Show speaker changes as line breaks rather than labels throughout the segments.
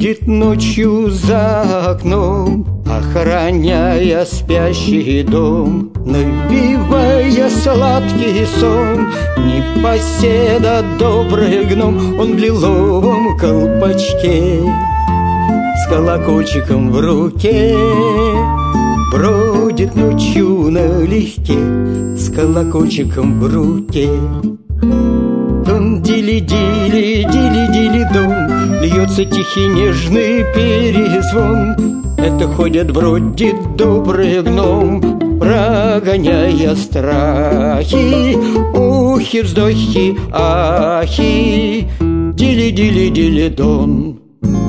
Бродит ночью за окном, охраняя спящий дом, навевая сладкий сон. Непоседа добрый гном, он в лиловом колпачке с колокольчиком в руке. Бродит ночью налегке с колокольчиком в руке. Дон дили-дили, дили-дили-дон, льется тихий нежный перезвон. Это ходит, бродит добрый гном, прогоняя страхи, ухи, вздохи, ахи. Дили-дили-дили-дон.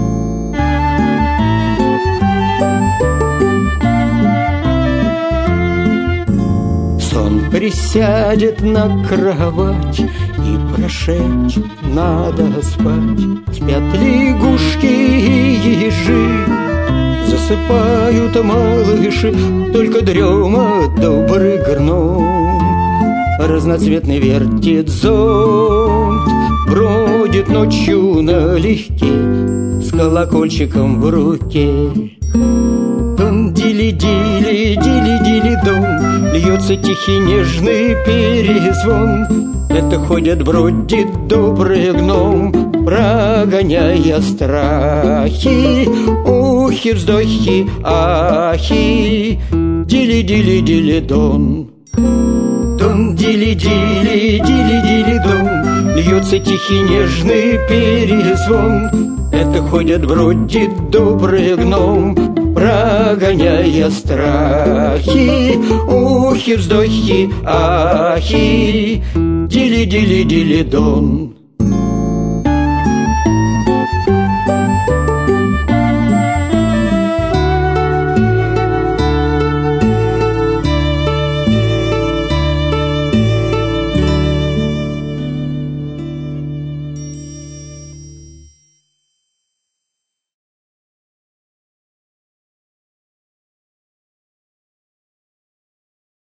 Сон присядет на кровать и прошепчет: надо спать. Спят лягушки и ежи, засыпают малыши, только дрема добрый гном разноцветный вертит зонт. Бродит ночью налегке с колокольчиком в руке. Дон дили-дили, дили-дили-дон, льется тихий нежный перезвон. Это ходит, бродит добрый гном, прогоняя страхи, ухи, вздохи, ахи. Дили-дили-дили-дон. Дон дили-дили, дили-дили-дон, льется тихий нежный перезвон. Это ходит, бродит добрый гном, прогоняя страхи, ухи, вздохи, ахи. Дили-дили-дили-дон.